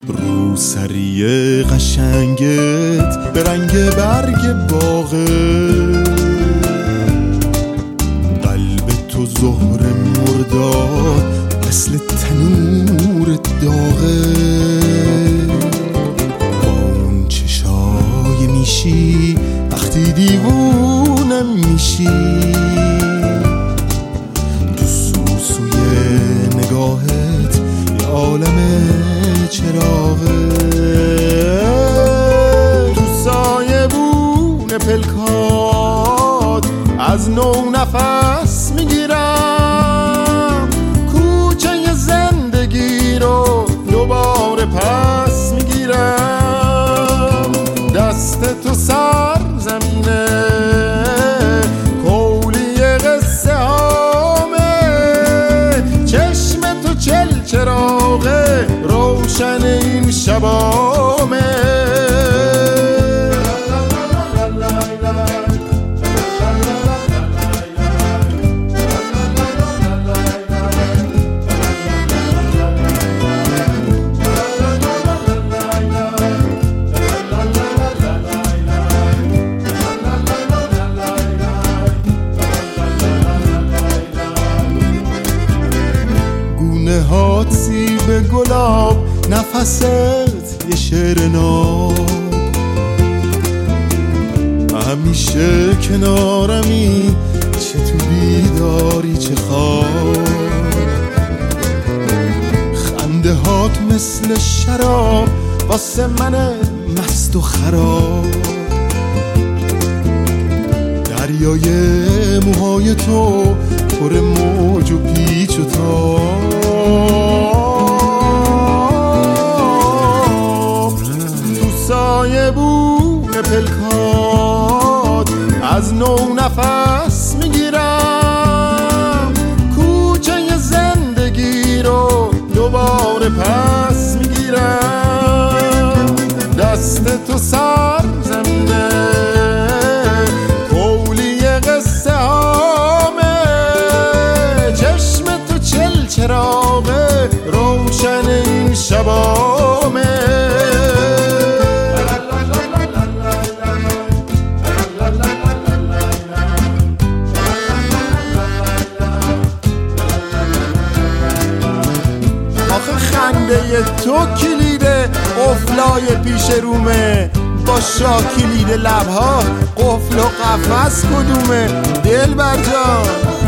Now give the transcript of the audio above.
روسری قشنگت به رنگ برگ باغه، قلب تو زهر مرداد مثل تنور داغه، با اون چشای میشی وقتی دیوونم میشی، تو سوسوی نگاهت یه عالم چراغه، تو سایبون پلکات از نو نفس میگیرم، کوچه زندگی رو دوباره پس میگیرم، دست تو سر زمینه کولی قصه هامه، چشم تو چل چراغه روشن این شبامه. گونه‌هات سیب گلاب، نفست یه شعر ناب، همیشه کنارمی چه تو بیداری چه خواب، خنده هات مثل شراب واسه من مست و خراب، دریای موهای تو پر موج و پیچ و تاب، تو سایبون پلکات از نو نفس میگیرم، کوچه زندگی رو دوباره پس میگیرم، دست تو سر زمینه کولی قصه هامه، چشم تو چل چراغه روشن این شبامه. آخه خنده تو کلیده قفلای پیش رومه، با شا کلید لبها قفل و قفس کدومه؟ دلبر جان